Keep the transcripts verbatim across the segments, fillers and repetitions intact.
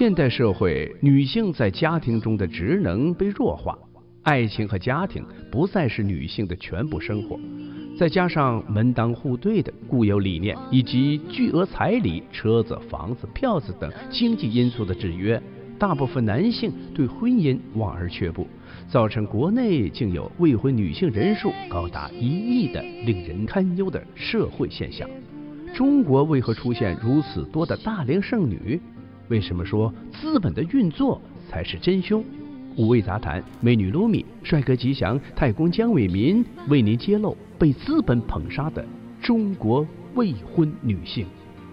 现代社会，女性在家庭中的职能被弱化，爱情和家庭不再是女性的全部生活。再加上门当户对的固有理念，以及巨额彩礼、车子、房子、票子等经济因素的制约，大部分男性对婚姻望而却步，造成国内竟有未婚女性人数高达一亿的令人堪忧的社会现象。中国为何出现如此多的大龄剩女？为什么说资本的运作才是真凶？五味杂谈，美女卢米、帅哥吉祥、太公江伟民为您揭露被资本捧杀的中国未婚女性。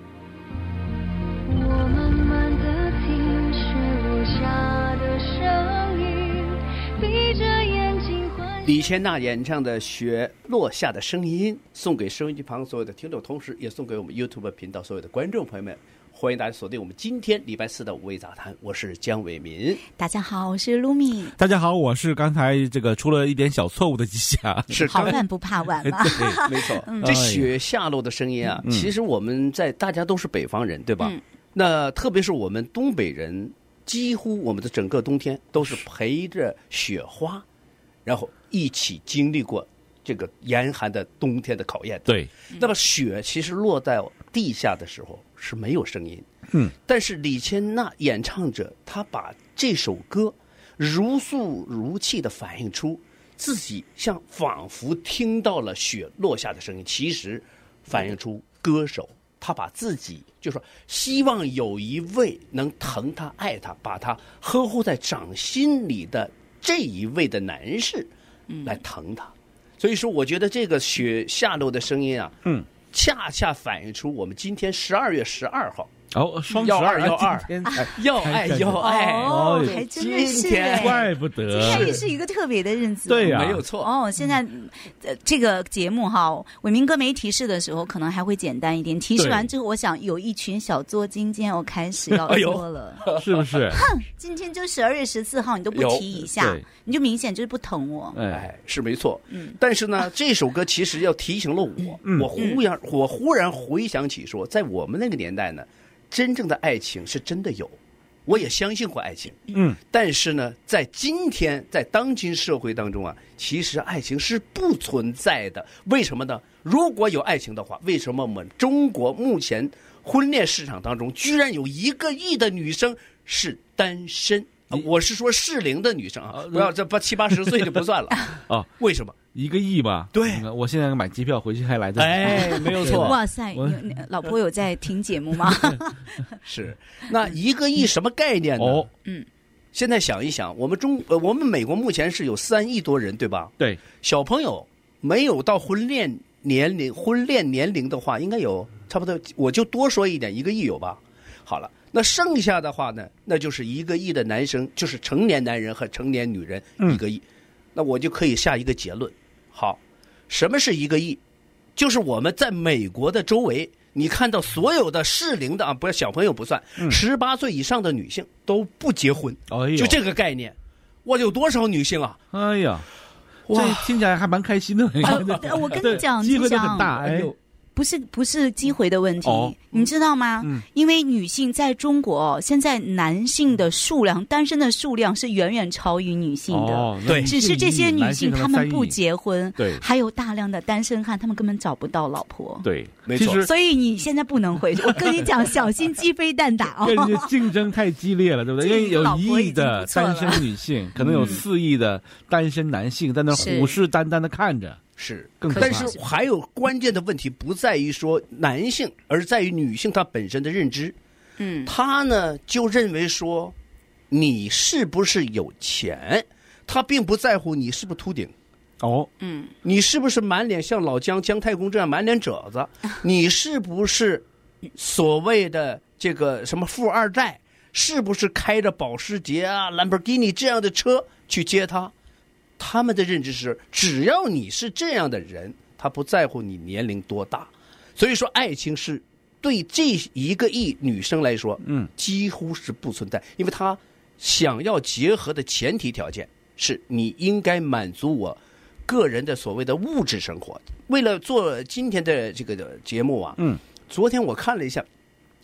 我慢慢地听雪落下的声音，闭着眼睛幻想。 李千娜演唱的《雪落下的声音》，送给收音机旁所有的听众，同时也送给我们 YouTube 频道所有的观众朋友们。欢迎大家锁定我们今天礼拜四的五味杂谈，我是江伟民。 大家好，我是卢米。 大家好，我是刚才这个出了一点小错误的吉祥。 是好饭不怕晚嘛？ 对，没错。嗯、这雪下落的声音啊， 嗯、 其实我们在大家都是北方人，对吧？嗯、那特别是我们东北人，几乎我们的整个冬天都是陪着雪花，然后一起经历过这个严寒的冬天的考验。 对， 那么雪其实落在地下的时候是没有声音， 嗯， 但是李千娜演唱者，她把这首歌如诉如泣地反映出自己像仿佛听到了雪落下的声音，其实反映出歌手他把自己就说希望有一位能疼他爱他把他呵护在掌心里的这一位的男士来疼他，所以说我觉得这个雪下落的声音啊，嗯，恰恰反映出我们今天十二月十二号哦，双十二二幺二，要爱要爱哦，还真的是哎， 怪不得， 今天也是一个特别的日子， 对呀， 没有错哦。现在呃这个节目哈，伟民哥没提示的时候，可能还会简单一点。提示完之后，我想有一群小作精今天要开始要做了， 是不是？ 哼，今天就十二月十四号，你都不提一下，你就明显就是不疼我。 哎，是没错。嗯，但是呢，这首歌其实要提醒了我，我忽然我忽然回想起说，在我们那个年代呢。真正的爱情是真的有，我也相信过爱情。嗯，但是呢，在今天，在当今社会当中啊，其实爱情是不存在的。为什么呢？如果有爱情的话，为什么我们中国目前婚恋市场当中，居然有一个亿的女生是单身？我是说适龄的女生啊，不要这八七八十岁就不算了啊？为什么？ 一个亿吧， 对， 我现在买机票回去还来得及。 哎，没有错。 哇塞，老婆有在听节目吗？ 是，那一个亿什么概念呢？哦，嗯，现在想一想，我们中呃，我们美国目前是有三亿多人，对吧？ 对， 小朋友没有到婚恋年龄，婚恋年龄的话，应该有差不多，我就多说一点，一个亿有吧？好了，那剩下的话呢，那就是一个亿的男生，就是成年男人和成年女人一个亿，嗯、那我就可以下一个结论。好，什么是一个亿？就是我们在美国的周围，你看到所有的适龄的啊，不是小朋友不算，十八岁以上的女性都不结婚， 哎、 就这个概念。哇，有多少女性啊？ 哎呀，这听起来还蛮开心的。 啊、我跟你讲， 机会都很大，哎呦。 不是不是机会的问题，哦、你知道吗？嗯、因为女性在中国、哦，现在男性的数量，单身的数量是远远超于女性的。 哦、 对， 只是这些女性她们不结婚， 对， 还有大量的单身汉，他们根本找不到老婆。 对， 没错。 所以你现在不能回去，我跟你讲，小心鸡飞蛋打哦。 因为竞争太激烈了，对不对？因为有一亿的单身女性，可能有四亿的单身男性在那虎视眈眈的看着。 是，但是还有关键的问题不在于说男性，而在于女性她本身的认知。嗯，她呢就认为说，你是不是有钱，她并不在乎你是不是秃顶。 哦， 嗯，你是不是满脸像老姜姜太公这样满脸褶子？你是不是所谓的这个什么富二代？是不是开着保时捷啊、兰博基尼这样的车去接她？他们的认知是，只要你是这样的人，他不在乎你年龄多大。所以说，爱情是对这一个亿女生来说，嗯，几乎是不存在，因为她想要结合的前提条件是你应该满足我个人的所谓的物质生活。为了做今天的这个节目啊，嗯，昨天我看了一下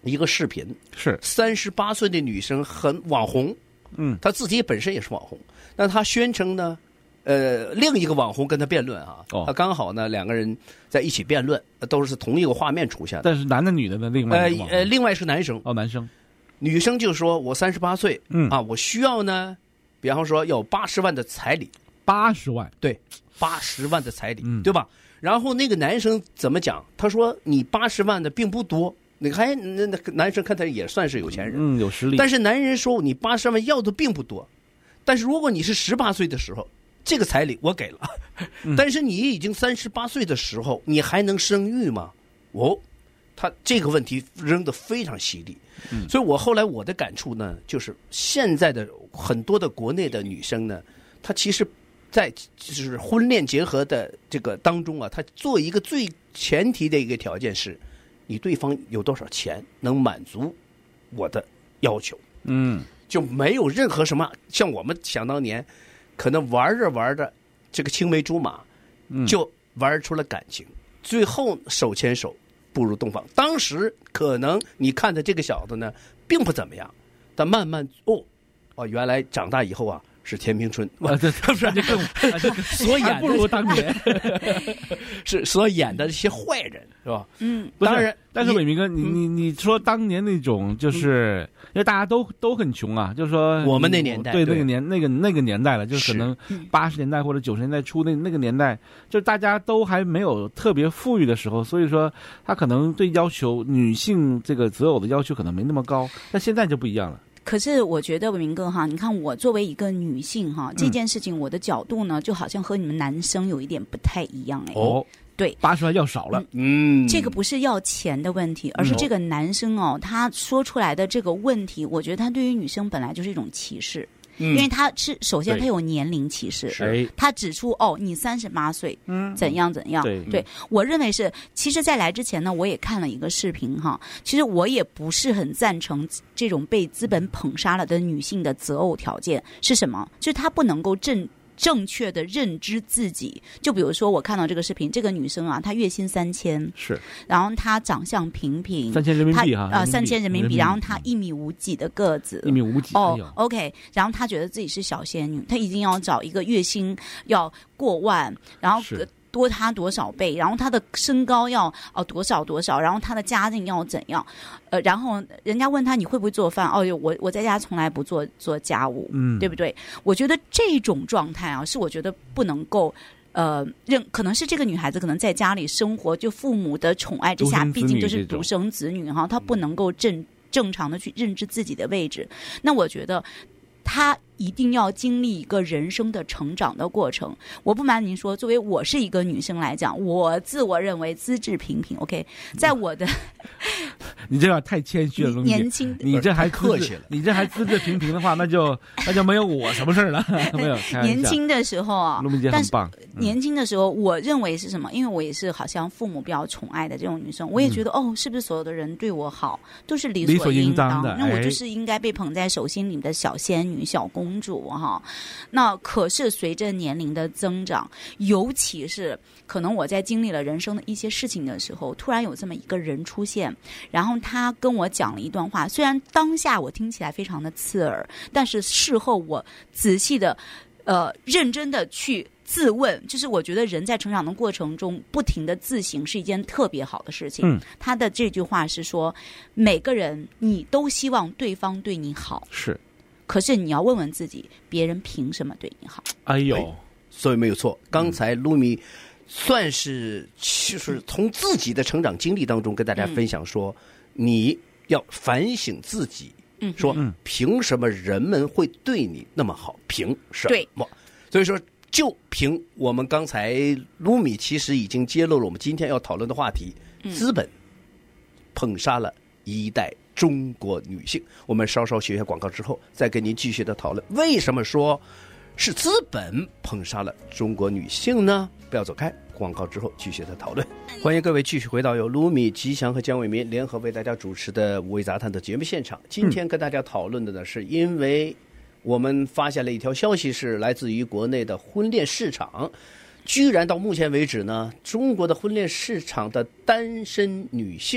一个视频， 是三十八岁的女生很网红， 嗯， 她自己本身也是网红，但她宣称呢，呃，另一个网红跟她辩论啊， 哦， 她刚好呢两个人在一起辩论，都是同一个画面出现的， 但是男的女的呢？另外一个呃呃，另外是男生， 哦，男生， 女生就说我三十八岁， 嗯啊，我需要呢，比方说要八十万的彩礼， 八十万， 对，八十万的彩礼， 嗯对吧？然后那个男生怎么讲？他说你八十万的并不多，你看那那男生看他也算是有钱人， 嗯，有实力。 但是男人说你八十万要的并不多，但是如果你是十八岁的时候，这个彩礼我给了， 嗯、 但是你已经三十八岁的时候，你还能生育吗？哦，他这个问题扔得非常犀利， 嗯、 所以我后来我的感触呢，就是现在的很多的国内的女生呢，她其实。在就是婚恋结合的这个当中啊，他做一个最前提的一个条件是，你对方有多少钱能满足我的要求， 嗯， 就没有任何什么像我们想当年，可能玩着玩着这个青梅竹马，就玩出了感情，嗯、最后手牵手步入洞房。当时可能你看的这个小子呢，并不怎么样，但慢慢哦哦，原来长大以后啊。是田平春， 啊，这不是这更所演不如当年是所演的这些坏人是吧？ 嗯， 当然， 但是伟明哥，你你你说当年那种，就是因为大家都都很穷啊，就是说我们那年代， 对那个年那个那个年代了，就是可能八十年代或者九十年代初那那个年代，就是大家都还没有特别富裕的时候，所以说他可能对要求女性这个择偶的要求可能没那么高，但现在就不一样了。 可是我觉得伟明哥哈，你看我作为一个女性哈，这件事情我的角度呢，就好像和你们男生有一点不太一样哎。 哦， 对， 八十万要少了。 嗯， 这个不是要钱的问题，而是这个男生哦，他说出来的这个问题，我觉得他对于女生本来就是一种歧视。 嗯、 因为他是首先他有年龄歧视， 是他指出哦，你三十八岁， 嗯， 怎样怎样， 对， 对我认为是，其实，在来之前呢，我也看了一个视频哈，其实我也不是很赞成这种被资本捧杀了的女性的择偶条件是什么，就是她不能够正。正确的认知自己，就比如说我看到这个视频，这个女生啊，她月薪三千， 是， 然后她长相平平， 三千人民币哈， 啊，三千人民币，然后她一米五几的个子， 一米五几， 哦、哎、，OK， 然后她觉得自己是小仙女，她一定要找一个月薪要过万，然后多他多少倍，然后他的身高要哦多少多少，然后他的家境要怎样，呃，然后人家问他你会不会做饭，哦哟，我我在家从来不做做家务， 嗯， 对不对？我觉得这种状态啊，是我觉得不能够。呃，认可能是这个女孩子可能在家里生活，就父母的宠爱之下，毕竟就是独生子女哈，她不能够正正常的去认知自己的位置。那我觉得她一定要经历一个人生的成长的过程。我不瞒您说，作为我是一个女生来讲，我自我认为资质平平 OK， 在我的你这样太谦虚了， 年轻， 你这还客气了， 你这还资质平平的话，那就那就没有我什么事了，没有。 年轻的时候啊， 陆明姐很棒。 嗯、年轻的时候，我认为是什么？因为我也是好像父母比较宠爱的这种女生，我也觉得、嗯、哦，是不是所有的人对我好都是理所应当的？那我就是应该被捧在手心里的小仙女、小公主哈。那可是随着年龄的增长，尤其是可能我在经历了人生的一些事情的时候，突然有这么一个人出现，然后他跟我讲了一段话，虽然当下我听起来非常的刺耳，但是事后我仔细的呃认真的去自问，就是我觉得人在成长的过程中不停的自省是一件特别好的事情。 嗯， 他的这句话是说，每个人你都希望对方对你好， 是， 可是你要问问自己，别人凭什么对你好？ 哎呦， 所以没有错。刚才卢米算是就是从自己的成长经历当中跟大家分享说，嗯、你要反省自己， 嗯， 说、嗯、凭什么人们会对你那么好？凭什么？ 对， 所以说。就凭我们刚才卢米其实已经揭露了我们今天要讨论的话题， 嗯、 资本捧杀了一代中国女性。我们稍稍学一下广告之后，再跟您继续的讨论为什么说是资本捧杀了中国女性呢？不要走开，广告之后继续的讨论。欢迎各位继续回到由卢米、吉祥和姜伟民联合为大家主持的五味杂谈的节目现场。今天跟大家讨论的呢，是因为我们发现了一条消息，是来自于国内的婚恋市场，居然到目前为止呢，中国的婚恋市场的单身女性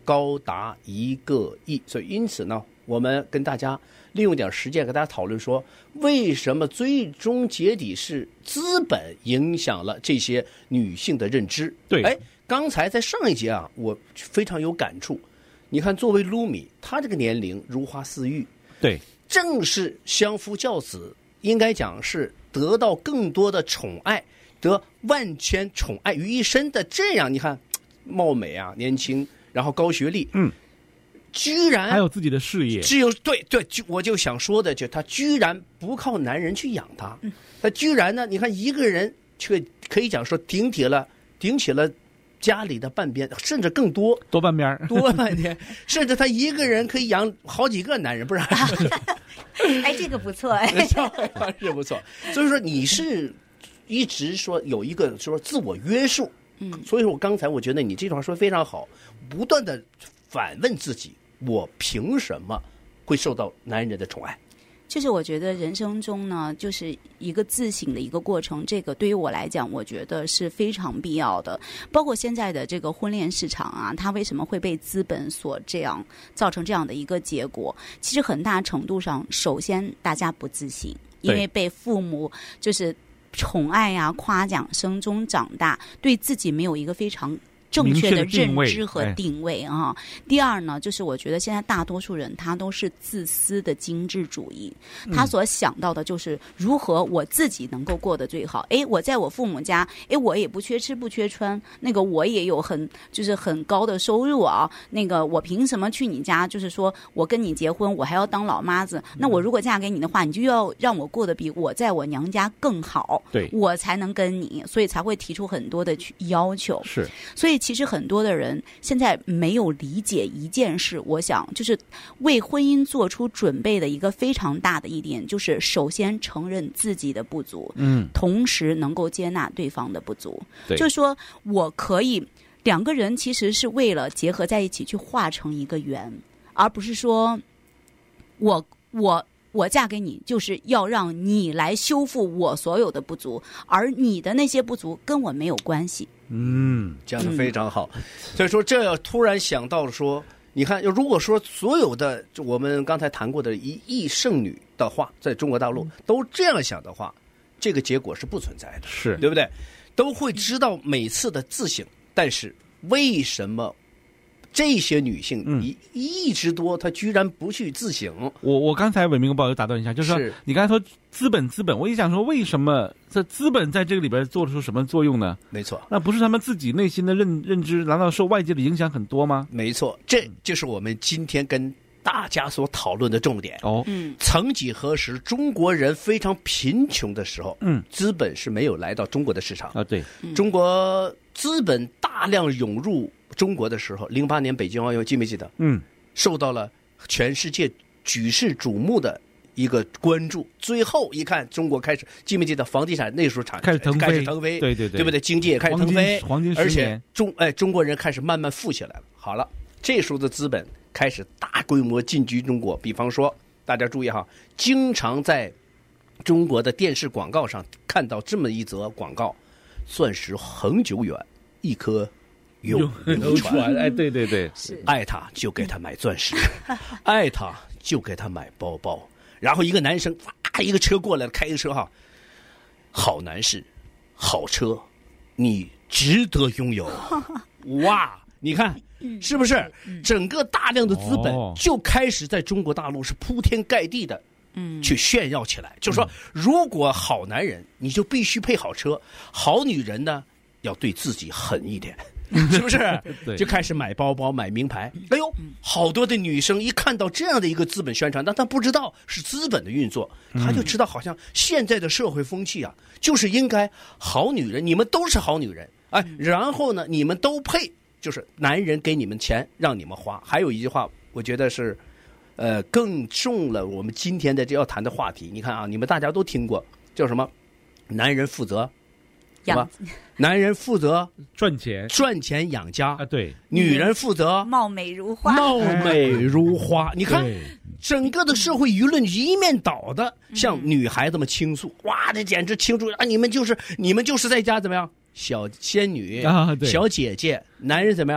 高达一个亿。所以因此呢，我们跟大家利用点时间跟大家讨论说，为什么最终结底是资本影响了这些女性的认知。 对， 哎，刚才在上一节啊，我非常有感触。你看，作为卢米，她这个年龄如花似玉， 对， 正是相夫教子，应该讲是得到更多的宠爱，得万千宠爱于一身的这样，你看貌美啊，年轻，然后高学历， 嗯， 居然还有自己的事业， 只有对对，就我就想说的，就他居然不靠男人去养他，他居然呢，你看一个人却可以讲说顶起了顶起了家里的半边，甚至更多多半边多半边，甚至他一个人可以养好几个男人，不是？ 哎，这个不错哎， 是不错。所以说你是一直说有一个说自我约束，嗯，所以说我刚才我觉得你这句话说得非常好，不断的反问自己，我凭什么会受到男人的宠爱？ 就是我觉得人生中呢，就是一个自省的一个过程，这个对于我来讲，我觉得是非常必要的。包括现在的这个婚恋市场啊，它为什么会被资本所这样造成这样的一个结果？其实很大程度上，首先大家不自省，因为被父母就是宠爱啊、夸奖声中长大，对自己没有一个非常正确的认知和定位啊。第二呢，就是我觉得现在大多数人他都是自私的精致主义，他所想到的就是如何我自己能够过得最好。哎，我在我父母家，哎，我也不缺吃不缺穿，那个我也有很就是很高的收入啊，那个我凭什么去你家？就是说我跟你结婚，我还要当老妈子？那我如果嫁给你的话，你就要让我过得比我在我娘家更好， 对， 我才能跟你，所以才会提出很多的要求。 是， 所以。其实很多的人现在没有理解一件事，我想就是为婚姻做出准备的一个非常大的一点，就是首先承认自己的不足，嗯，同时能够接纳对方的不足。就是说我可以两个人其实是为了结合在一起去化成一个圆，而不是说我我。我嫁给你就是要让你来修复我所有的不足，而你的那些不足跟我没有关系。 嗯，讲得非常好。嗯、所以说，这要突然想到说，你看，如果说所有的我们刚才谈过的一亿剩女的话，在中国大陆、嗯、都这样想的话，这个结果是不存在的， 是对不对？都会知道每次的自省，但是为什么？这些女性一一亿之多，她居然不去自省。 我我刚才伟明哥报打断一下，就是说是你刚才说资本资本，我一想说为什么这资本在这个里边做出什么作用呢？ 没错， 那不是他们自己内心的认认知，难道受外界的影响很多吗？ 没错，这就是我们今天跟大家所讨论的重点。 哦， 嗯， 曾几何时，中国人非常贫穷的时候， 嗯， 资本是没有来到中国的市场啊。对， 中国资本大量涌入中国的时候，零八年北京奥运，记没记得？ 嗯， 受到了全世界举世瞩目的一个关注。最后一看，中国开始，记没记得房地产那时候产开始腾飞， 开始腾飞， 对对对， 对不对？经济也开始腾飞， 黄金而且中哎中国人开始慢慢富起来了。好了，这时候的资本开始大规模进军中国。比方说，大家注意哈，经常在中国的电视广告上看到这么一则广告：钻石恒久远，一颗永流传。 哎，对对对， 爱他就给他买钻石，爱他就给他买包包。然后一个男生哇，一个车过来了，开一个车哈，好男士，好车，你值得拥有。哇，你看是不是？整个大量的资本就开始在中国大陆是铺天盖地的。嗯，去炫耀起来，就是说，如果好男人，你就必须配好车；好女人呢，要对自己狠一点，是不是？就开始买包包、买名牌。哎呦，好多的女生一看到这样的一个资本宣传，但她不知道是资本的运作，她就知道好像现在的社会风气啊，就是应该好女人，你们都是好女人，哎，然后呢，你们都配，就是男人给你们钱让你们花。还有一句话，我觉得是。呃，更中了我们今天的这要谈的话题。你看啊，你们大家都听过叫什么？男人负责什么？男人负责赚钱， 赚钱养家啊。对， 女人负责貌美如花， 貌美如花。你看，整个的社会舆论一面倒的向女孩子们倾诉，哇，这简直倾诉啊！你们就是你们就是在家怎么样？小仙女啊，对， 小姐姐，男人怎么样？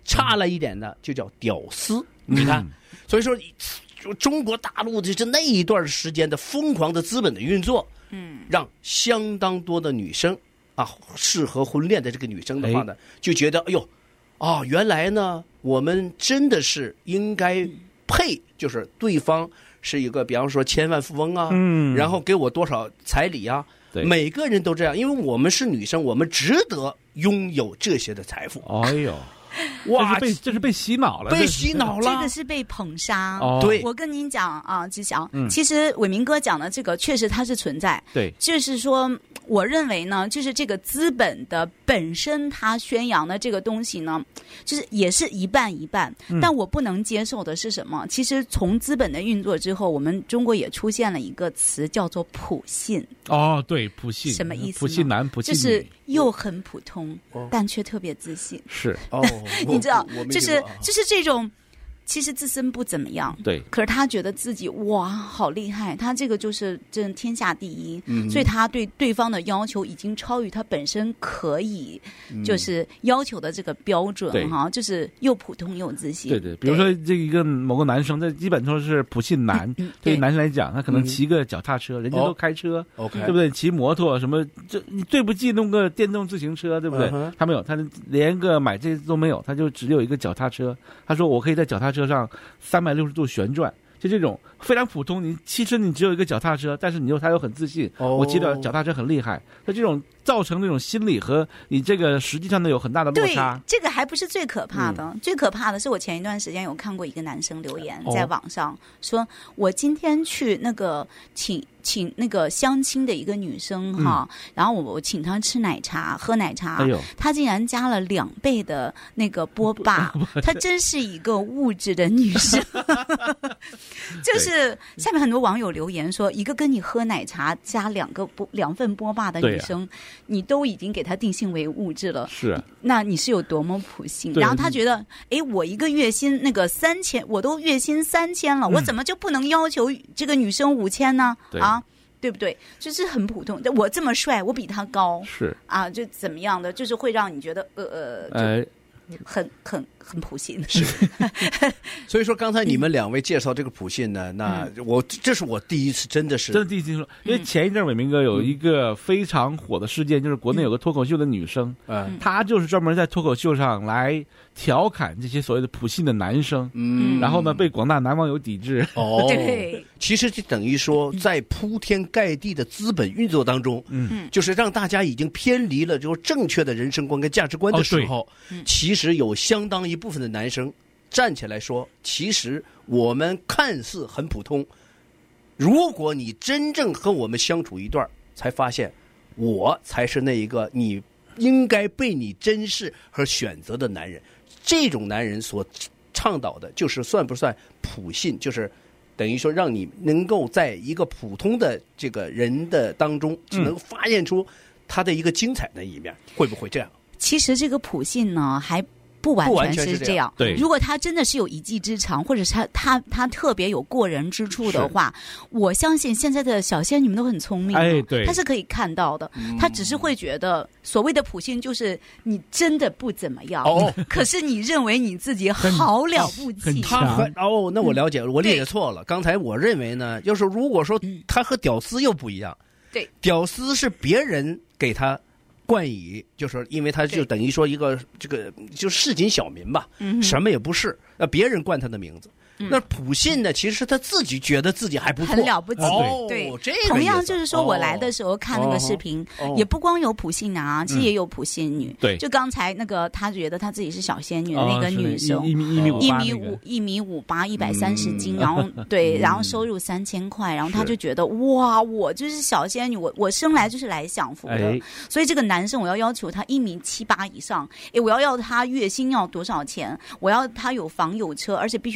差了一点的就叫屌丝。你看，所以说中国大陆就是那一段时间的疯狂的资本的运作，嗯，让相当多的女生啊，适合婚恋的这个女生的话呢，就觉得哎呦，啊，原来呢，我们真的是应该配，就是对方是一个，比方说千万富翁啊，嗯，然后给我多少彩礼啊，每个人都这样，因为我们是女生，我们值得拥有这些的财富。 哎呦。哇，这是被这是被洗脑了， 被洗脑了， 这个是被捧杀。 哦、 对， 我跟您讲啊，志祥、 嗯， 其实伟明哥讲的这个确实它是存在。 对， 就是说，我认为呢，就是这个资本的本身，它宣扬的这个东西呢，就是也是一半一半。嗯、但我不能接受的是什么？其实从资本的运作之后，我们中国也出现了一个词叫做普信。 哦，对，普信什么意思？ 普信男，普信女， 就是又很普通，哦、但却特别自信。 是哦。 你知道，就是就是这种，其实自身不怎么样， 对， 可是他觉得自己哇好厉害，他这个就是真天下第一， 嗯， 所以他对对方的要求已经超于他本身可以就是要求的这个标准哈、嗯，就是又普通又自信。 对对，比如说这一个某个男生，这基本说是普信男，嗯、对于男生来讲，他可能骑个脚踏车，嗯、人家都开车， 哦、 对不对？骑摩托什么，这你对不起弄个电动自行车，对不对？嗯、他没有，他连个买这都没有，他就只有一个脚踏车。他说我可以在脚踏车上三百六十度旋转，就这种非常普通。你汽车你只有一个脚踏车，但是你又他又很自信，哦、我骑的脚踏车很厉害。那这种造成这种心理和你这个实际上呢有很大的落差。 对，这个还不是最可怕的，嗯、最可怕的是我前一段时间有看过一个男生留言在网上、哦、说，我今天去那个请。请那个相亲的一个女生哈、嗯，然后我我请她吃奶茶喝奶茶， 哎呦， 她竟然加了两倍的那个波霸，她真是一个物质的女生。就是下面很多网友留言说，一个跟你喝奶茶加两个波两份波霸的女生、啊，你都已经给她定性为物质了， 是、啊， 那你是有多么普信？然后她觉得，哎，我一个月薪那个三千，我都月薪三千了、嗯，我怎么就不能要求这个女生五千呢？啊？对不对？就是很普通。我这么帅，我比他高， 是啊，就怎么样的，就是会让你觉得呃呃，就很很很普信。 是，所以说刚才你们两位介绍这个普信呢，那我这是我第一次，真的是真的第一次听说。因为前一阵伟明哥有一个非常火的事件，就是国内有个脱口秀的女生，嗯，她就是专门在脱口秀上来调侃这些所谓的普信的男生，嗯，然后呢被广大男网友抵制。 哦，对，其实就等于说在铺天盖地的资本运作当中，嗯，就是让大家已经偏离了就正确的人生观跟价值观的时候，哦、其实有相当一部分的男生站起来说，其实我们看似很普通，如果你真正和我们相处一段，才发现我才是那一个你应该被你珍视和选择的男人。这种男人所倡导的就是算不算普信，就是等于说让你能够在一个普通的这个人的当中能发现出他的一个精彩的一面、嗯、会不会这样？ 其实这个普信呢还不完全是这样， 对。 如果他真的是有一技之长，或者是他他他特别有过人之处的话，我相信现在的小仙女们都很聪明， 哎，对， 他是可以看到的。嗯、他只是会觉得所谓的普信就是你真的不怎么样，哦，可是你认为你自己好了不起。 他和哦，那我了解了，我理解错了。刚才我认为呢，就是如果说他和屌丝又不一样， 对， 屌丝是别人给他冠以，就是因为他就等于说一个这个就市井小民吧，嗯、什么也不是，那别人冠他的名字。嗯、那普信呢，其实是他自己觉得自己还不错， 很了不起。 哦、 对， 这个同样就是说我来的时候看那个视频，哦、也不光有普信男啊，其实也有普信女。 对、嗯， 就刚才那个他觉得他自己是小仙女的那个女生， 哦、一米一米五一米五一米五八一百三十斤，嗯、然后对，然后收入三千块，然后他就觉得哇，我就是小仙女，我我生来就是来享福的。哎、所以这个男生我要要求他一米七八以上，哎，我要要他月薪要多少钱？我要他有房有车，而且必须要达到他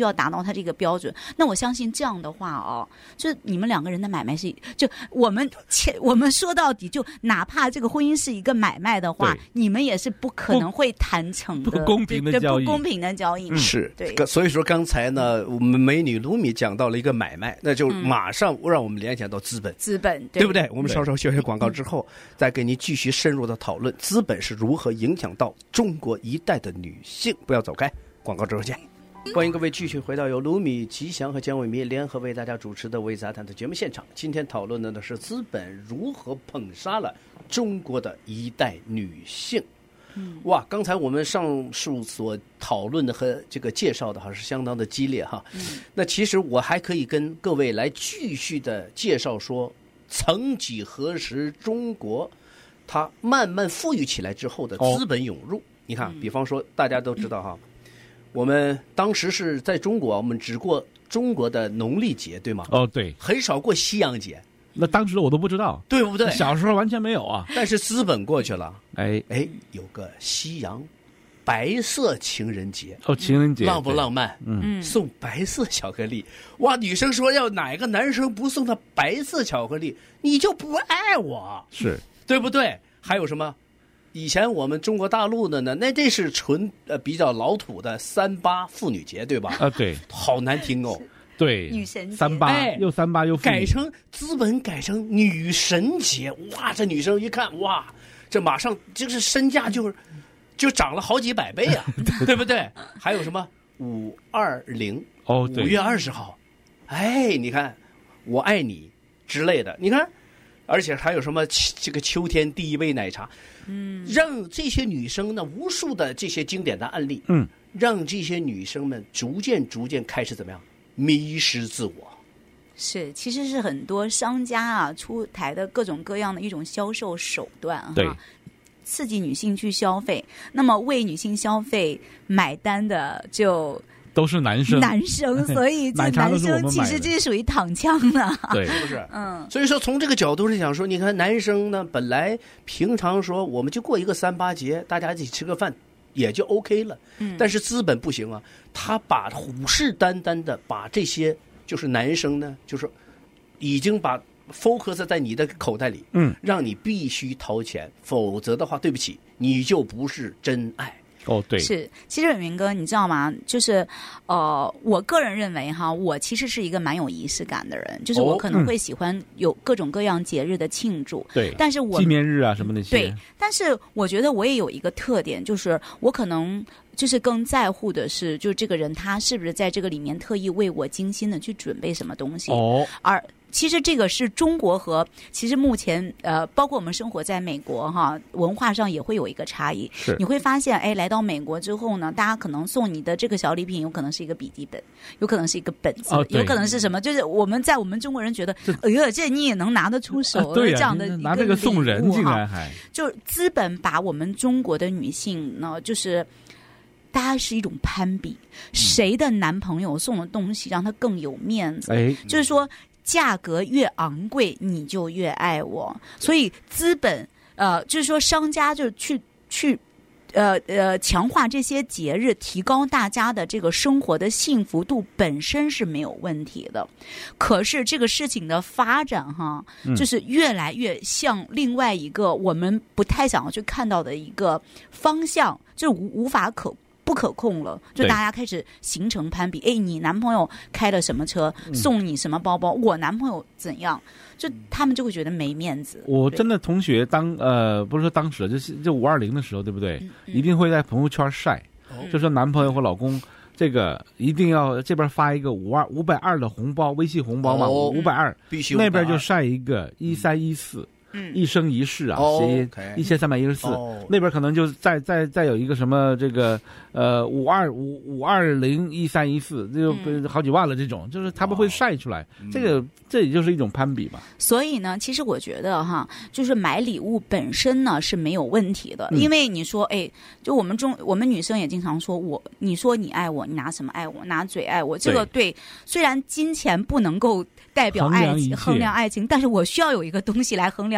它这个标准。那我相信这样的话哦，就你们两个人的买卖是，就我们我们说到底，就哪怕这个婚姻是一个买卖的话，你们也是不可能会谈成的， 不公平的交易， 不公平的交易、 嗯、是对。 所以说刚才呢，我们美女卢米讲到了一个买卖，那就马上让我们联想到资本， 资本 对, 对不对？我们稍稍休息广告之后，再给您继续深入的讨论资本是如何影响到中国一代的女性。不要走开，广告之后见。欢迎各位继续回到由卢米、吉祥和姜伟民联合为大家主持的《微杂谈》的节目现场。今天讨论的呢是资本如何捧杀了中国的一代女性。嗯，哇，刚才我们上述所讨论的和这个介绍的哈是相当的激烈哈。嗯，那其实我还可以跟各位来继续的介绍说，曾几何时中国它慢慢富裕起来之后的资本涌入。哦，你看，比方说大家都知道哈。嗯，我们当时是在中国，我们只过中国的农历节，对吗？ 哦，对， 很少过西洋节。 那当时我都不知道， 对不对？ 小时候完全没有啊。 但是资本过去了， 哎哎，有个西洋白色情人节。 哦，情人节浪不浪漫？嗯，送白色巧克力。哇，女生说要哪个男生不送她白色巧克力，你就不爱我， 是对不对？还有什么？以前我们中国大陆的呢，那这是纯呃比较老土的三八妇女节，对吧？ 啊，对， 好难听哦。 对， 女神节三八、哎、又三八又改成资本改成女神节，哇！这女生一看，哇，这马上就是身价就就涨了好几百倍啊，对不对？还有什么五二零哦， 五月二十号，哎，你看我爱你之类的，你看。而且还有什么这个秋天第一杯奶茶，嗯，让这些女生呢，无数的这些经典的案例，嗯，让这些女生们逐渐逐渐开始怎么样迷失自我。 是，其实是很多商家啊出台的各种各样的一种销售手段哈， 对， 刺激女性去消费。那么为女性消费买单的就。 都是男生， 男生，所以这男生其实这是属于躺枪的， 对，是不是？嗯，所以说从这个角度上讲说，你看男生呢，本来平常说我们就过一个三八节，大家一起吃个饭也就 OK 了，嗯，但是资本不行啊，他把虎视眈眈的把这些就是男生呢，就是已经把 focus 在你的口袋里，嗯，让你必须掏钱，否则的话，对不起，你就不是真爱。 哦，对， 是，其实伟明哥，你知道吗？就是，呃，我个人认为哈，我其实是一个蛮有仪式感的人，就是我可能会喜欢有各种各样节日的庆祝， 对、哦， 但是我纪念日啊什么那些， 对，但是我觉得我也有一个特点，就是我可能就是更在乎的是，就是这个人他是不是在这个里面特意为我精心的去准备什么东西，哦，而。其实这个是中国和其实目前呃，包括我们生活在美国哈，文化上也会有一个差异。 是，你会发现，哎，来到美国之后呢，大家可能送你的这个小礼品，有可能是一个笔记本，有可能是一个本子， 哦、 有可能是什么？就是我们在我们中国人觉得，哎呀，这你也能拿得出手， 啊对啊、 这样的一个拿这个送人竟然还， 就资本把我们中国的女性呢，就是。大家是一种攀比，谁的男朋友送的东西让他更有面子？哎，就是说。价格越昂贵，你就越爱我。所以资本，呃，就是说商家就去去，呃呃，强化这些节日，提高大家的这个生活的幸福度，本身是没有问题的。可是这个事情的发展，哈，就是越来越向另外一个我们不太想要去看到的一个方向，就是无无法可。不可控了，就大家开始形成攀比。哎，你男朋友开了什么车，送你什么包包？嗯、我男朋友怎样？就他们就会觉得没面子。 我真的同学当呃，不是说当时，就是就五二零的时候，对不对？嗯嗯、一定会在朋友圈晒，嗯、就说男朋友或老公这个一定要这边发一个五二五百二的红包，微信红包嘛，五百二， 必须那边就晒一个一三一四。嗯，一生一世啊，写一千三百一十四，那边可能就再再再有一个什么这个呃五二五五二零一三一四，这就好几万了。这种就是他们会晒出来，哦、这个这也就是一种攀比嘛。 所以呢，其实我觉得哈，就是买礼物本身呢是没有问题的，嗯、因为你说哎，就我们中我们女生也经常说我，你说你爱我，你拿什么爱我？拿嘴爱我，这个对，虽然金钱不能够代表爱情衡量爱情，但是我需要有一个东西来衡量。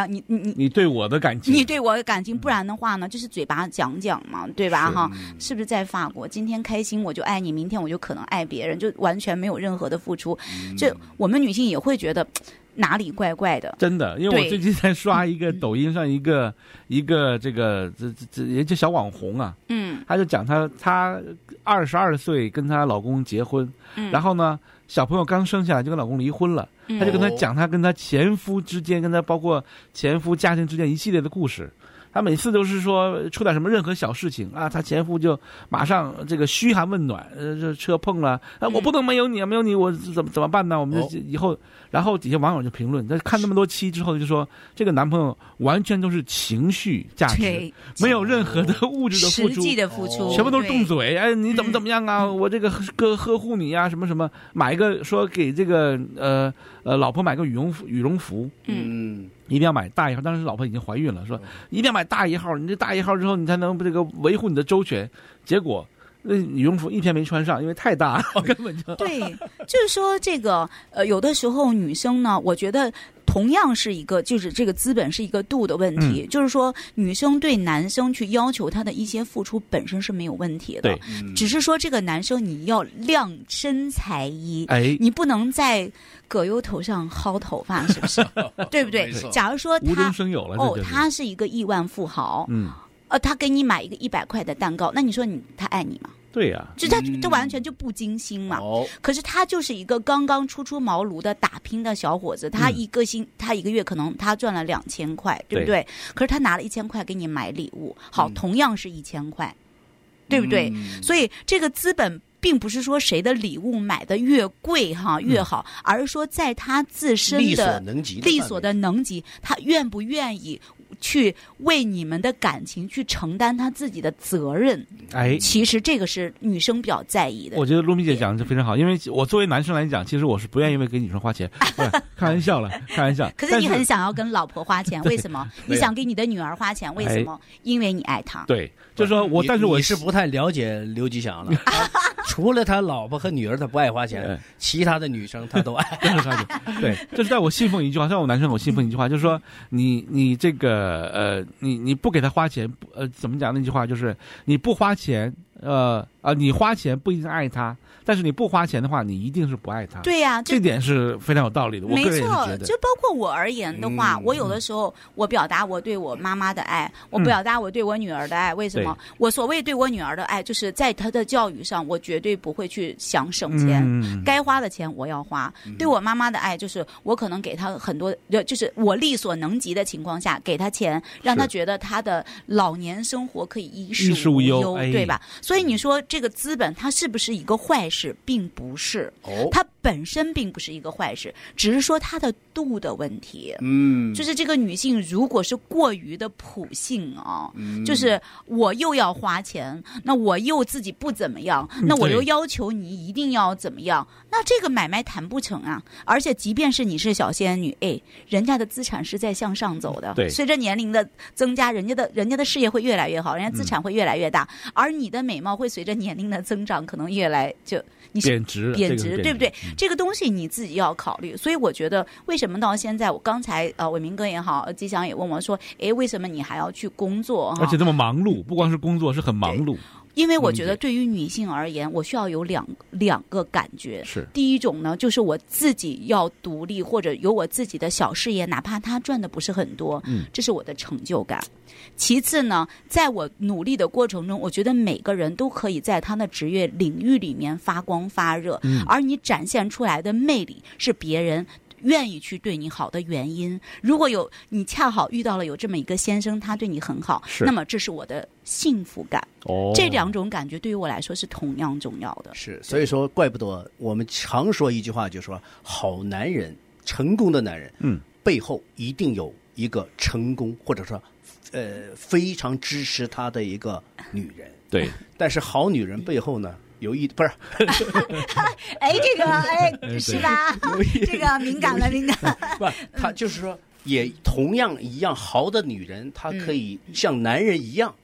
你你你你对我的感情， 你对我的感情，不然的话呢，就是嘴巴讲讲嘛，对吧？哈，是不是在法国，今天开心我就爱你，明天我就可能爱别人，就完全没有任何的付出。这我们女性也会觉得哪里怪怪的。 真的，因为我最近在刷一个抖音上一个一个这个这这这也就小网红啊，嗯，他就讲他他二十二岁跟她老公结婚，嗯，然后呢小朋友刚生下来就跟老公离婚了，嗯，他就跟他讲他跟他前夫之间，跟他包括前夫家庭之间一系列的故事。他每次都是说出点什么任何小事情啊，他前夫就马上这个嘘寒问暖，呃，这车碰了，啊，我不能没有你，没有你我怎么怎么办呢？我们就以后，然后底下网友就评论，他看那么多期之后就说，这个男朋友完全都是情绪价值，没有任何的物质的付出， 实际的付出， 全部都是动嘴，哎，你怎么怎么样啊？我这个呵呵护你啊，什么什么，买一个说给这个呃呃老婆买个羽绒服羽绒服，嗯。一定要买大一号，当时老婆已经怀孕了，说一定要买大一号，你这大一号之后你才能这个维护你的周全。结果那羽绒服一天没穿上，因为太大了，根本就对，就是说这个呃，有的时候女生呢，我觉得同样是一个，就是这个资本是一个度的问题，嗯，就是说女生对男生去要求他的一些付出本身是没有问题的， 对， 嗯，只是说这个男生你要量身材衣， 哎， 你不能在葛优头上薅头发，是不是？对不对？假如说他无中生有了， 哦，他是一个亿万富豪，嗯，呃，他给你买一个一百块的蛋糕，那你说你他爱你吗？ 对呀，啊， 就他这完全就不精心嘛，嗯。可是他就是一个刚刚初出茅庐的打拼的小伙子，他一个星，嗯，他一个月可能他赚了两千块，对不对？可是他拿了一千块给你买礼物，好，嗯，同样是一千块，对不对？嗯，所以这个资本并不是说谁的礼物买的越贵哈越好，嗯，而是说在他自身的力所能及的力所的能及，他愿不愿意去为你们的感情去承担他自己的责任。 哎， 其实这个是女生比较在意的。 我觉得陆明姐讲的非常好，因为我作为男生来讲，其实我是不愿意为给女生花钱，开玩笑了，开玩笑。 可是你很想要跟老婆花钱，为什么？你想给你的女儿花钱，为什么？哎，因为你爱她。 对，就是说我，但是我你是不太了解刘吉祥了。除了他老婆和女儿他不爱花钱，其他的女生他都爱。 对，就是在我信奉一句话，像我男生我信奉一句话，就是说你你这个呃你你不给他花钱，呃怎么讲那句话就是你不花钱，呃啊你花钱不一定爱他，但是你不花钱的话，你一定是不爱他。 对呀，啊， 这点是非常有道理的。我个人也是觉得， 就包括我而言的话，嗯，我有的时候我表达我对我妈妈的爱，我表达我对我女儿的爱。嗯，为什么？我所谓对我女儿的爱，就是在她的教育上，我绝对不会去想省钱，嗯，该花的钱我要花。嗯，对我妈妈的爱，就是我可能给她很多，就是我力所能及的情况下，给她钱，让她觉得她的老年生活可以衣食无忧， 哎， 对吧？所以你说这个资本它是不是一个坏事？并不是，哦，它本身并不是一个坏事，只是说它的度的问题。嗯，就是这个女性如果是过于的普性啊，嗯，就是我又要花钱，那我又自己不怎么样，那我又要求你一定要怎么样，那这个买卖谈不成啊！而且即便是你是小仙女，哎，人家的资产是在向上走的， 对， 随着年龄的增加，人家的人家的事业会越来越好，人家资产会越来越大，嗯，而你的美貌会随着年龄的增长，可能越来就。你贬值， 贬值， 这个、 对不对？ 嗯、 这个东西你自己要考虑。所以我觉得，为什么到现在，我刚才呃，伟明哥也好，吉祥也问我说，哎，为什么你还要去工作？ 而且这么忙碌，不光是工作，是很忙碌。 因为我觉得对于女性而言，我需要有两两个感觉。 是第一种呢，就是我自己要独立，或者有我自己的小事业，哪怕他赚的不是很多，嗯，这是我的成就感。其次呢，在我努力的过程中，我觉得每个人都可以在他的职业领域里面发光发热，嗯，而你展现出来的魅力是别人愿意去对你好的原因。如果有你恰好遇到了有这么一个先生，他对你很好，那么这是我的幸福感。哦，这两种感觉对于我来说是同样重要的。 是，所以说怪不得我们常说一句话，就说好男人，成功的男人，嗯，背后一定有一个成功或者说呃非常支持他的一个女人。 对， 但是好女人背后呢？有一不是， 哎，这个哎是吧？这个敏感了，敏感了。 不，他就是说，也同样一样好的女人，她可以像男人一样，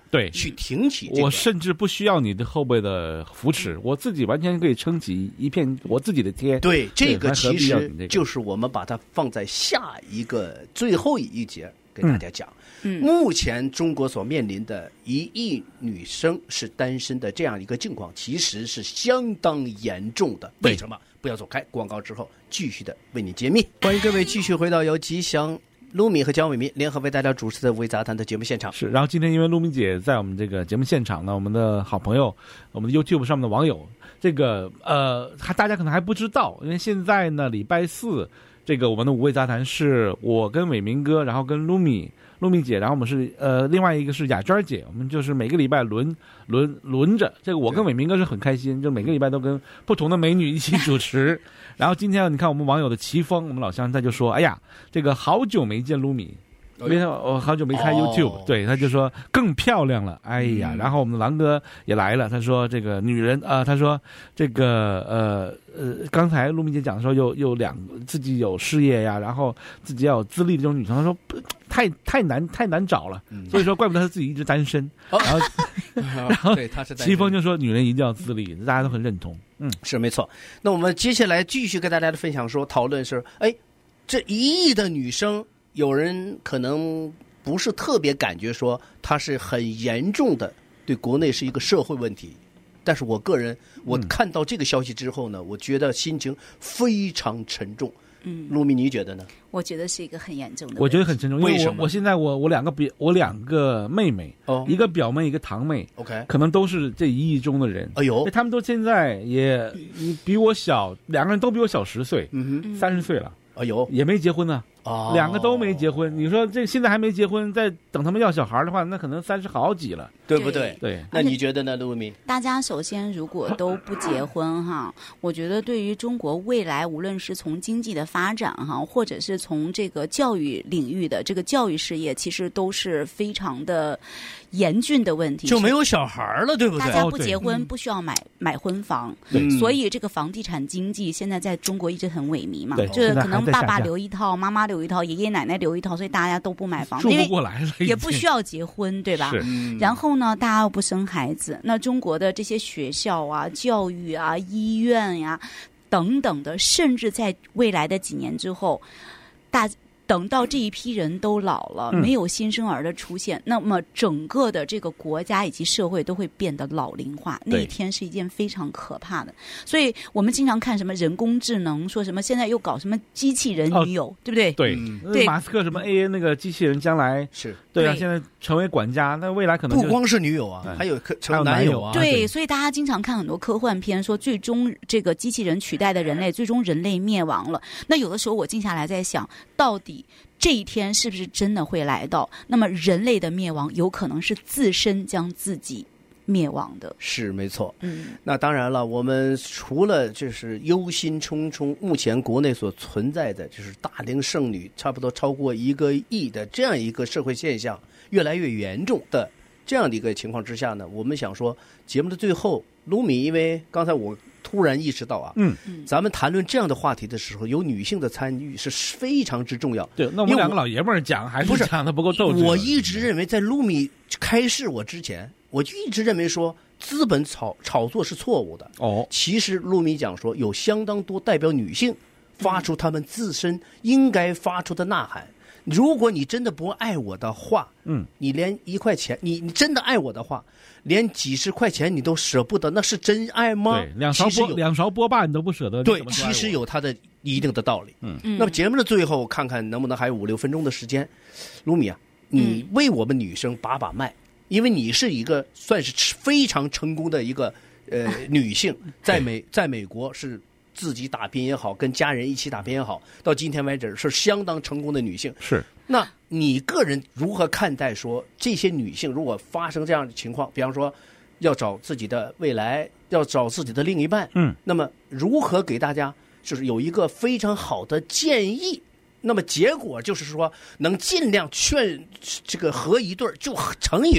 对， 去挺起这个。 我甚至不需要你的后辈的扶持，我自己完全可以撑起一片我自己的天。 对，这个其实就是我们把它放在下一个最后一节给大家讲。嗯，目前中国所面临的一亿女生是单身的这样一个境况，其实是相当严重的。为什么？不要走开，广告之后继续的为你揭秘。欢迎各位继续回到由吉祥、陆米和江伟民联合为大家主持的五味杂谈的节目现场。 是，然后今天因为陆米姐在我们这个节目现场呢，我们的好朋友，我们的 YouTube 上面的网友，这个呃，大家可能还不知道，因为现在呢，礼拜四这个我们的五味杂谈是我跟伟民哥，然后跟陆米。陆米姐，然后我们是呃，另外一个是雅娟姐，我们就是每个礼拜轮轮轮着。这个我跟伟民哥是很开心，就每个礼拜都跟不同的美女一起主持。然后今天你看我们网友的齐峰，我们老乡他就说：“哎呀，这个好久没见陆米。”因为我好久没开 YouTube，、哦、对，他就说更漂亮了，哎呀，嗯、然后我们的狼哥也来了，他说这个女人啊、呃，他说这个呃呃，刚才陆明姐讲的时候，有有两自己有事业呀，然后自己要有资历的这种女生，他说太太难太难找了，嗯、所以说怪不得他自己一直单身。哦、然后然后对，他是齐峰就说女人一定要自立，大家都很认同，嗯， 是没错。那我们接下来继续跟大家的分享说，讨论是，哎，这一亿的女生。有人可能不是特别感觉说它是很严重的，对国内是一个社会问题，但是我个人我看到这个消息之后呢，嗯、我觉得心情非常沉重。嗯，陆米你觉得呢？ 我觉得是一个很严重的问题。 我觉得很沉重，因为我我现在我我两个表我两个妹妹，哦，一个表妹一个堂妹 ，OK， 可能都是这一亿中的人。 哎呦， 他们都现在也比我小，两个人都比我小十岁，嗯哼，三十岁了。 哎呦， 也没结婚呢、啊， 哦， 两个都没结婚。你说这现在还没结婚，再等他们要小孩的话，那可能三十好几了， 对不对？ 对。 那你觉得呢，陆米？ 大家首先如果都不结婚哈，我觉得对于中国未来，无论是从经济的发展哈，或者是从这个教育领域的这个教育事业，其实都是非常的严峻的问题。 就没有小孩了，对不对？ 大家不结婚，不需要买、嗯、买婚房，所以这个房地产经济现在在中国一直很萎靡嘛。这可能爸爸留一套，妈妈留一套，爷爷奶奶留一套，所以大家都不买房， 住不过来了， 也不需要结婚，对吧？然后呢，大家又不生孩子，那中国的这些学校啊、教育啊、医院呀、啊、等等的，甚至在未来的几年之后，大。等到这一批人都老了，没有新生儿的出现，嗯、那么整个的这个国家以及社会都会变得老龄化。那一天是一件非常可怕的。所以我们经常看什么人工智能，说什么现在又搞什么机器人女友，哦、对不对？ 对，嗯、对。马斯克什么 A I 那个机器人将来是对啊，对现在成为管家，那未来可能不光是女友啊，嗯、还有成男友啊。 对，对所以大家经常看很多科幻片，说最终这个机器人取代的人类，最终人类灭亡了。那有的时候我静下来在想，到底这一天是不是真的会来到？那么人类的灭亡有可能是自身将自己灭亡的。 是没错。嗯，那当然了，我们除了就是忧心忡忡，目前国内所存在的就是大龄剩女差不多超过一个亿的这样一个社会现象越来越严重的这样的一个情况之下呢，我们想说节目的最后，卢米，因为刚才我突然意识到啊，嗯，咱们谈论这样的话题的时候，有女性的参与是非常之重要。 对，那我们两个老爷们儿讲还是讲的不够斗志。 我一直认为，在卢米开示我之前，我就一直认为说资本炒炒作是错误的。哦，其实卢米讲说，有相当多代表女性发出她们自身应该发出的呐喊。如果你真的不爱我的话，嗯，你连一块钱，你你真的爱我的话，连几十块钱你都舍不得，那是真爱吗？ 对，两勺波两勺波霸你都不舍得。 对，其实有它的一定的道理。嗯，那么节目的最后，看看能不能还有五六分钟的时间，卢米啊，你为我们女生把把脉，因为你是一个算是非常成功的一个呃女性，在美在美国是。自己打拼也好，跟家人一起打拼也好，到今天为止是相当成功的女性。 是， 那你个人如何看待说这些女性如果发生这样的情况，比方说要找自己的未来，要找自己的另一半，嗯，那么如何给大家就是有一个非常好的建议？那么结果就是说，能尽量劝这个合一对就成一对，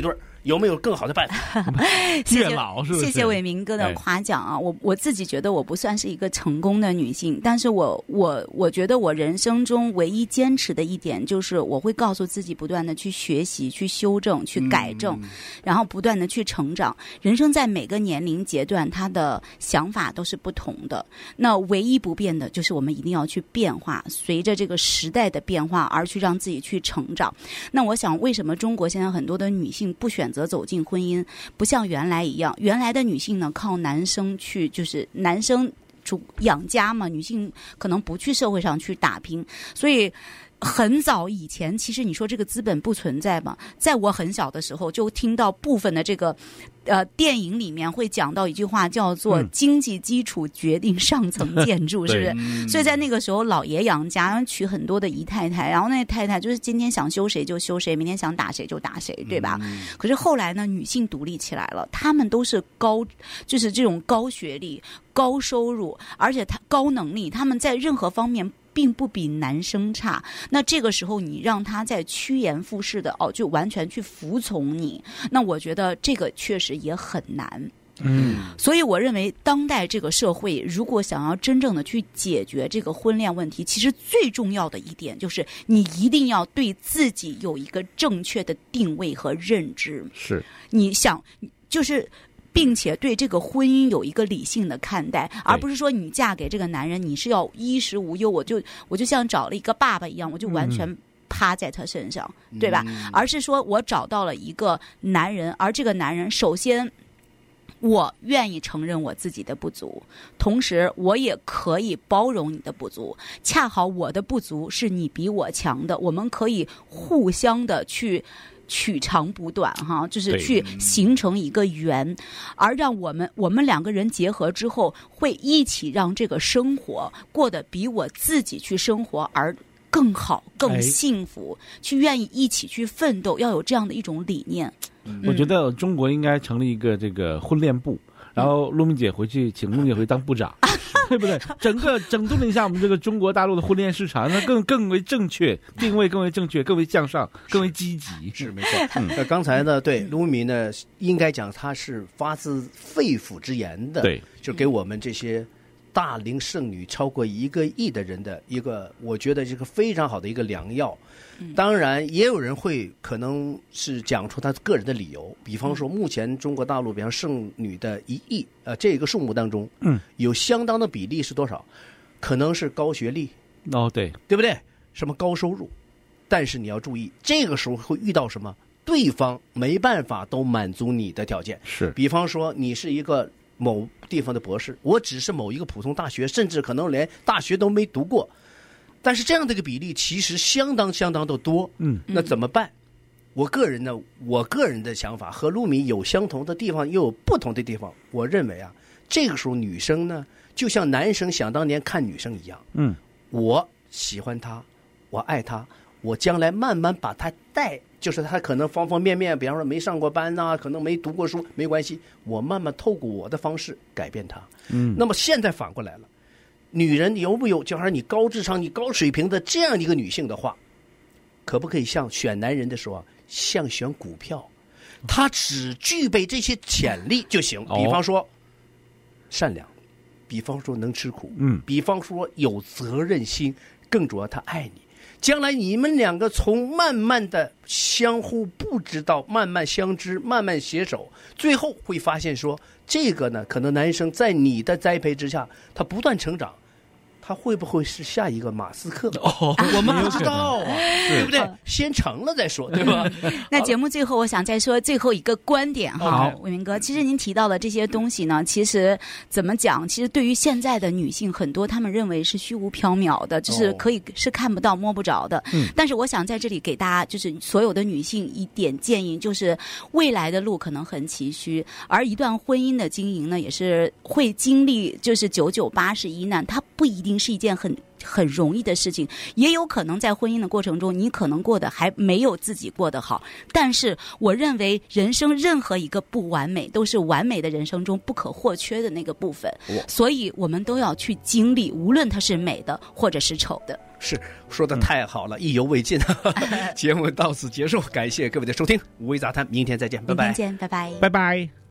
有没有更好的办法？ 月老是不是？ 谢谢伟明哥的夸奖啊！我我自己觉得我不算是一个成功的女性，但是我我我觉得我人生中唯一坚持的一点就是我会告诉自己不断的去学习、去修正、去改正，嗯、然后不断的去成长。人生在每个年龄阶段，他的想法都是不同的。那唯一不变的就是我们一定要去变化，随着这个时代的变化而去让自己去成长。那我想，为什么中国现在很多的女性不选择则走进婚姻，不像原来一样，原来的女性呢靠男生去，就是男生主养家嘛，女性可能不去社会上去打拼，所以很早以前，其实你说这个资本不存在嘛，在我很小的时候就听到部分的这个呃电影里面会讲到一句话，叫做经济基础决定上层建筑，嗯、是不是？嗯、所以在那个时候，老爷养家，娶很多的姨太太，然后那太太就是今天想休谁就休谁，明天想打谁就打谁，对吧？嗯、可是后来呢，女性独立起来了，她们都是高，就是这种高学历、高收入，而且她高能力，她们在任何方面并不比男生差。那这个时候你让他在趋炎附势的哦，就完全去服从你，那我觉得这个确实也很难。嗯，所以我认为当代这个社会如果想要真正的去解决这个婚恋问题，其实最重要的一点就是你一定要对自己有一个正确的定位和认知。 是， 你想就是并且对这个婚姻有一个理性的看待，而不是说你嫁给这个男人你是要衣食无忧，我就我就像找了一个爸爸一样，我就完全趴在他身上，嗯、对吧？而是说我找到了一个男人，而这个男人首先我愿意承认我自己的不足，同时我也可以包容你的不足，恰好我的不足是你比我强的，我们可以互相的去取长补短哈，就是去形成一个圆，而让我们我们两个人结合之后，会一起让这个生活过得比我自己去生活而更好、更幸福，哎、去愿意一起去奋斗，要有这样的一种理念。 嗯、我觉得中国应该成立一个这个婚恋部，然后陆明姐回去，请陆明姐回去当部长。对不对？整个整顿了一下我们这个中国大陆的婚恋市场，那更更为正确，定位更为正确，更为向上，更为积极。 是没错。嗯，那刚才呢，对卢明呢，应该讲他是发自肺腑之言的， 对， 就给我们这些大龄剩女超过一个亿的人的一个，我觉得这个非常好的一个良药。当然，也有人会可能是讲出他个人的理由，比方说，目前中国大陆，比方剩女的一亿，呃，这个数目当中，嗯，有相当的比例是多少？可能是高学历， 哦，对， 对不对？什么高收入？但是你要注意，这个时候会遇到什么？对方没办法都满足你的条件， 是， 比方说，你是一个某地方的博士，我只是某一个普通大学，甚至可能连大学都没读过。但是这样的一个比例其实相当相当的多，嗯，那怎么办？我个人呢，我个人的想法和陆米有相同的地方，又有不同的地方。我认为啊，这个时候女生呢，就像男生想当年看女生一样，嗯，我喜欢她，我爱她，我将来慢慢把她带，就是她可能方方面面，比方说没上过班呐、啊，可能没读过书，没关系，我慢慢透过我的方式改变她。嗯，那么现在反过来了。女人有没有就还是你高智商、你高水平的这样一个女性的话，可不可以像选男人的时候啊，像选股票，她只具备这些潜力就行。比方说善良，比方说能吃苦，嗯，比方说有责任心，更主要她爱你。将来你们两个从慢慢的相互不知道，慢慢相知，慢慢携手，最后会发现说，这个呢，可能男生在你的栽培之下，他不断成长。他会不会是下一个马斯克？哦，我们不知道啊，对不对？先成了再说，对吧？ 那节目最后，我想再说最后一个观点哈，伟明哥，其实您提到的这些东西呢，其实怎么讲？其实对于现在的女性，很多她们认为是虚无缥缈的，就是可以是看不到、摸不着的。嗯。但是我想在这里给大家，就是所有的女性一点建议，就是未来的路可能很崎岖，而一段婚姻的经营呢，也是会经历就是九九八十一难，它不一定情是一件很很容易的事情，也有可能在婚姻的过程中，你可能过得还没有自己过得好。但是我认为人生任何一个不完美，都是完美的人生中不可或缺的那个部分，所以我们都要去经历，无论它是美的或者是丑的。 是，说的太好了，嗯、意犹未尽。节目到此结束，感谢各位的收听，五味杂谈，明天再见，拜拜。 明天见，拜拜， 拜拜。